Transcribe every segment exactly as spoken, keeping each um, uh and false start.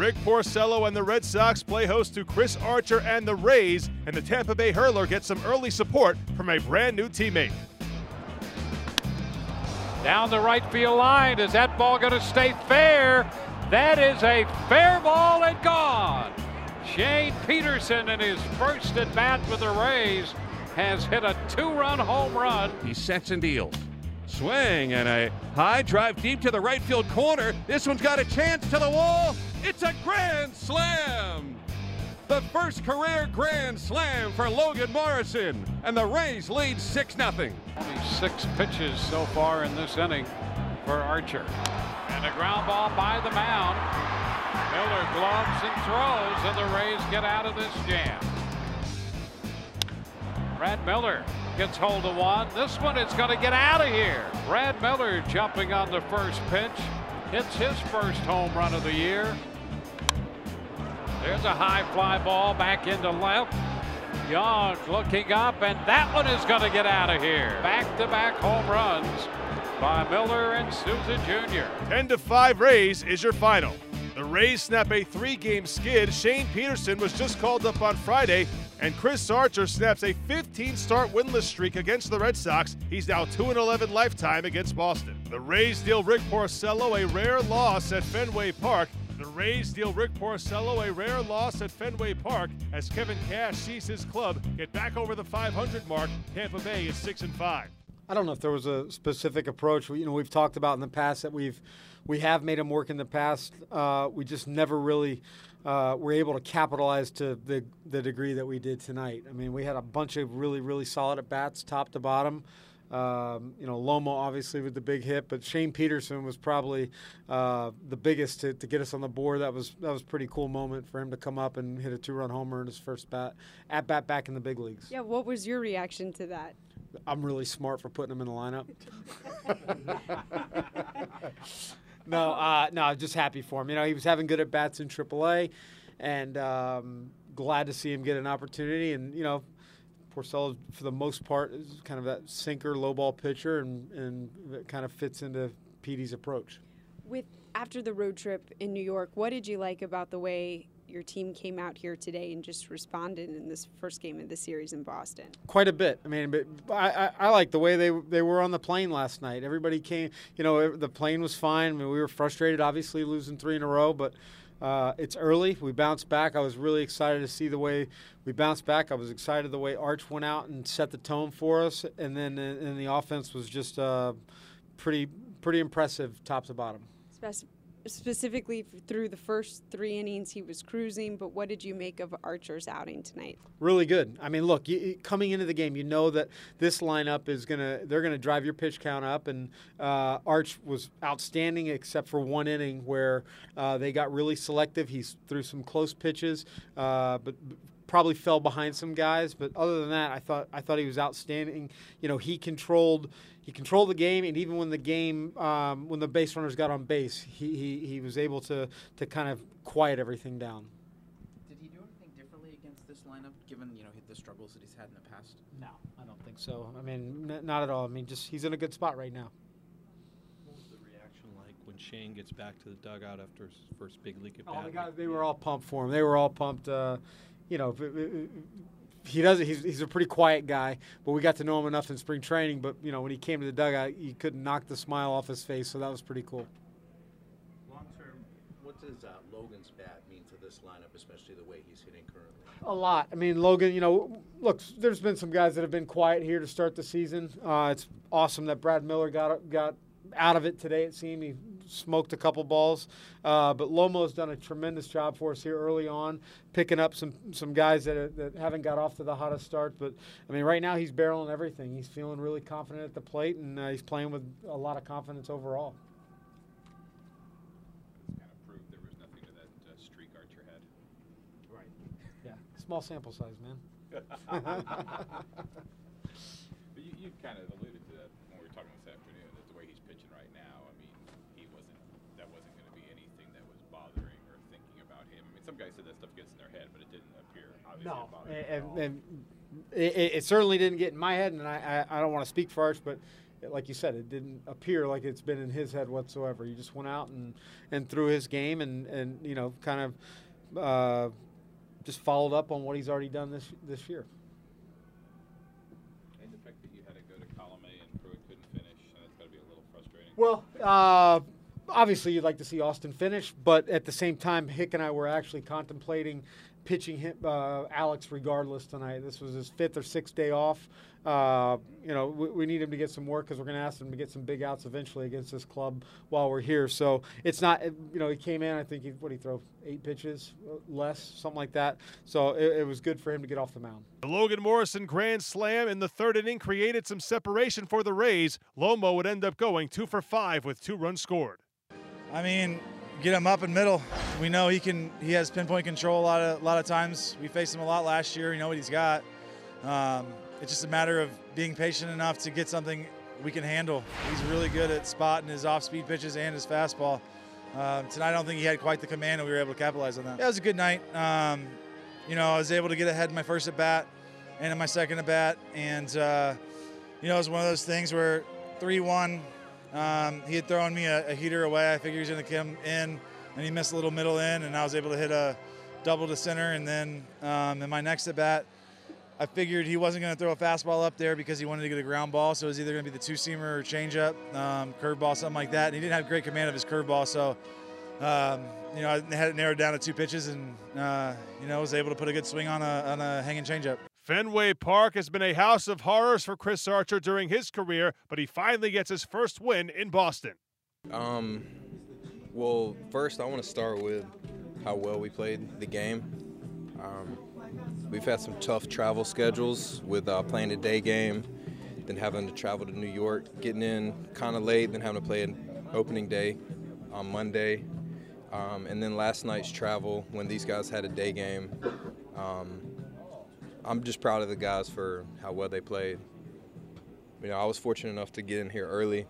Rick Porcello and the Red Sox play host to Chris Archer and the Rays, and the Tampa Bay hurler gets some early support from a brand new teammate. Down the right field line. Is that ball going to stay fair? That is a fair ball and gone. Shane Peterson, in his first at bat with the Rays, has hit a two-run home run. He sets and deals. Swing and a high drive deep to the right field corner. This one's got a chance to the wall. It's a grand slam. The first career grand slam for Logan Morrison, and the Rays lead six nothing. Only six pitches so far in this inning for Archer. And a ground ball by the mound. Miller gloves and throws, and the Rays get out of this jam. Brad Miller gets hold of one. This one is going to get out of here. Brad Miller jumping on the first pitch. Hits his first home run of the year. There's a high fly ball back into left. Young looking up, and that one is going to get out of here. Back-to-back home runs by Miller and Souza Junior ten to five Rays is your final. The Rays snap a three-game skid. Shane Peterson was just called up on Friday, and Chris Archer snaps a fifteen-start winless streak against the Red Sox. He's now two and eleven lifetime against Boston. The Rays deal Rick Porcello a rare loss at Fenway Park. The Rays deal Rick Porcello a rare loss at Fenway Park as Kevin Cash sees his club get back over the five hundred mark. Tampa Bay is six and five. I don't know if there was a specific approach. You know, we've talked about in the past that we've we have made them work in the past. Uh, we just never really uh, were able to capitalize to the the degree that we did tonight. I mean, we had a bunch of really really solid at bats, top to bottom. Um, you know, Lomo obviously with the big hit, but Shane Peterson was probably uh, the biggest to, to get us on the board. That was that was a pretty cool moment for him to come up and hit a two-run homer in his first bat at bat back in the big leagues. Yeah, what was your reaction to that? I'm really smart for putting him in the lineup. no, uh, no, I'm just happy for him. You know, he was having good at bats in triple A, and um, glad to see him get an opportunity. And you know, Porcello, for the most part, is kind of that sinker, low ball pitcher, and, and that kind of fits into Petey's approach. With after the road trip in New York, what did you like about the way your team came out here today and just responded in this first game of the series in Boston? Quite a bit. I mean, but I, I, I like the way they they were on the plane last night. Everybody came. You know, the plane was fine. I mean, we were frustrated, obviously, losing three in a row, but. Uh, it's early. We bounced back. I was really excited to see the way we bounced back. I was excited the way Arch went out and set the tone for us, and then and the offense was just uh, pretty pretty impressive, top to bottom. Spec- specifically through the first three innings, he was cruising. But what did you make of Archer's outing tonight? Really good. I mean, look, you, coming into the game, you know that this lineup is gonna they're gonna drive your pitch count up, and uh, Arch was outstanding except for one inning where uh, they got really selective. He threw some close pitches, uh, but. Probably fell behind some guys, but other than that, I thought I thought he was outstanding. You know, he controlled he controlled the game, and even when the game um, when the base runners got on base, he, he he was able to to kind of quiet everything down. Did he do anything differently against this lineup, given you know the struggles that he's had in the past? No, I don't think so. I mean, n- not at all. I mean, just he's in a good spot right now. What was the reaction like when Shane gets back to the dugout after his first big league at bat? Oh, the guys, they were all pumped for him. They were all pumped. Uh, You know, he doesn't. He's, he's a pretty quiet guy, but we got to know him enough in spring training. But you know, when he came to the dugout, you couldn't knock the smile off his face, so that was pretty cool. Long term, what does uh, Logan's bat mean to this lineup, especially the way he's hitting currently? A lot. I mean, Logan. You know, look, there's been some guys that have been quiet here to start the season. Uh, it's awesome that Brad Miller got got out of it today. It seemed he smoked a couple balls, uh, but Lomo's done a tremendous job for us here early on, picking up some some guys that, are, that haven't got off to the hottest start. But I mean, right now he's barreling everything. He's feeling really confident at the plate, and uh, he's playing with a lot of confidence overall. It's kind of proved there was nothing to that uh, streak Archer had. Right. Yeah. Small sample size, man. But you, you kind of alluded to that when we were talking this afternoon, that the way he's pitching right now, I mean, he wasn't, that wasn't going to be anything that was bothering or thinking about him. I mean, some guys said that stuff gets in their head, but it didn't appear obviously No, to bother him and, at all. and it, it certainly didn't get in my head, and I, I, I don't want to speak for Arch, but like you said, it didn't appear like it's been in his head whatsoever. He just went out and, and threw his game and, and you know, kind of uh, just followed up on what he's already done this this year. And the fact that you had to go to column A and Pruitt couldn't finish, that's got to be a little frustrating. Well, uh, obviously you'd like to see Austin finish, but at the same time, Hick and I were actually contemplating pitching him, uh, Alex regardless tonight. This was his fifth or sixth day off. Uh, you know, we, we need him to get some work because we're going to ask him to get some big outs eventually against this club while we're here. So it's not, you know, he came in, I think, he, what did he throw, eight pitches, less, something like that. So it, it was good for him to get off the mound. The Logan Morrison grand slam in the third inning created some separation for the Rays. Lomo would end up going two for five with two runs scored. I mean, get him up in middle. We know he can. He has pinpoint control a lot of a lot of times. We faced him a lot last year. We know what he's got. Um, it's just a matter of being patient enough to get something we can handle. He's really good at spotting his off-speed pitches and his fastball. Um, tonight, I don't think he had quite the command, and we were able to capitalize on that. Yeah, it was a good night. Um, you know, I was able to get ahead in my first at bat and in my second at bat, and uh, you know, it was one of those things where three one. Um, he had thrown me a, a heater away. I figured he was going to come in, and he missed a little middle in, and I was able to hit a double to center. And then um, in my next at bat, I figured he wasn't going to throw a fastball up there because he wanted to get a ground ball. So it was either going to be the two-seamer or changeup, um, curveball, something like that. And he didn't have great command of his curveball, so um, you know, I had it narrowed down to two pitches, and uh, you know, was able to put a good swing on a on a hanging changeup. Fenway Park has been a house of horrors for Chris Archer during his career, but he finally gets his first win in Boston. Um, well, first I want to start with how well we played the game. Um, we've had some tough travel schedules with uh, playing a day game, then having to travel to New York, getting in kind of late, then having to play an opening day on Monday, um, and then last night's travel when these guys had a day game. Um, I'm just proud of the guys for how well they played. You know, I was fortunate enough to get in here early,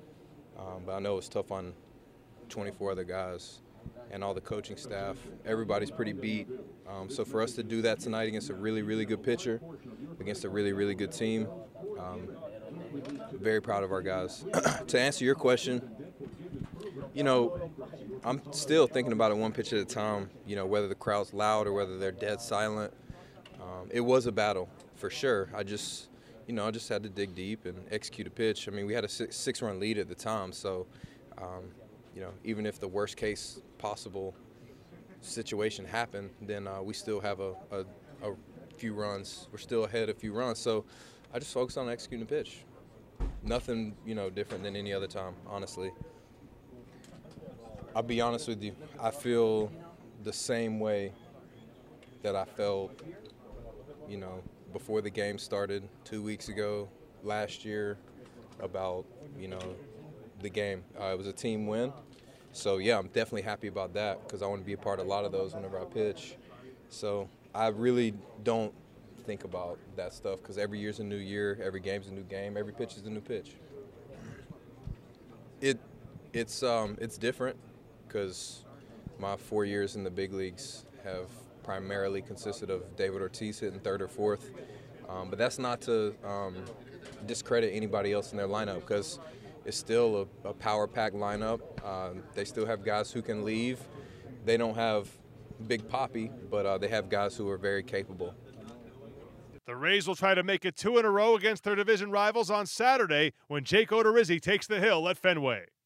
um, but I know it's tough on twenty-four other guys and all the coaching staff. Everybody's pretty beat. Um, so for us to do that tonight against a really, really good pitcher, against a really, really good team, um, very proud of our guys. To answer your question, you know, I'm still thinking about it one pitch at a time, you know, whether the crowd's loud or whether they're dead silent. Um, it was a battle, for sure. I just, you know, I just had to dig deep and execute a pitch. I mean, we had a six, six-run lead at the time, so, um, you know, even if the worst-case possible situation happened, then uh, we still have a, a, a few runs. We're still ahead a few runs, so I just focused on executing the pitch. Nothing, you know, different than any other time, honestly. I'll be honest with you. I feel the same way that I felt, you know, before the game started two weeks ago, last year, about, you know, the game. Uh, it was a team win. So, yeah, I'm definitely happy about that because I want to be a part of a lot of those whenever I pitch. So I really don't think about that stuff because every year's a new year, every game's a new game, every pitch is a new pitch. It, it's, um, it's different because my four years in the big leagues have primarily consisted of David Ortiz hitting third or fourth. Um, but that's not to um, discredit anybody else in their lineup because it's still a, a power-packed lineup. Um, they still have guys who can leave. They don't have Big Papi, but uh, they have guys who are very capable. The Rays will try to make it two in a row against their division rivals on Saturday when Jake Odorizzi takes the hill at Fenway.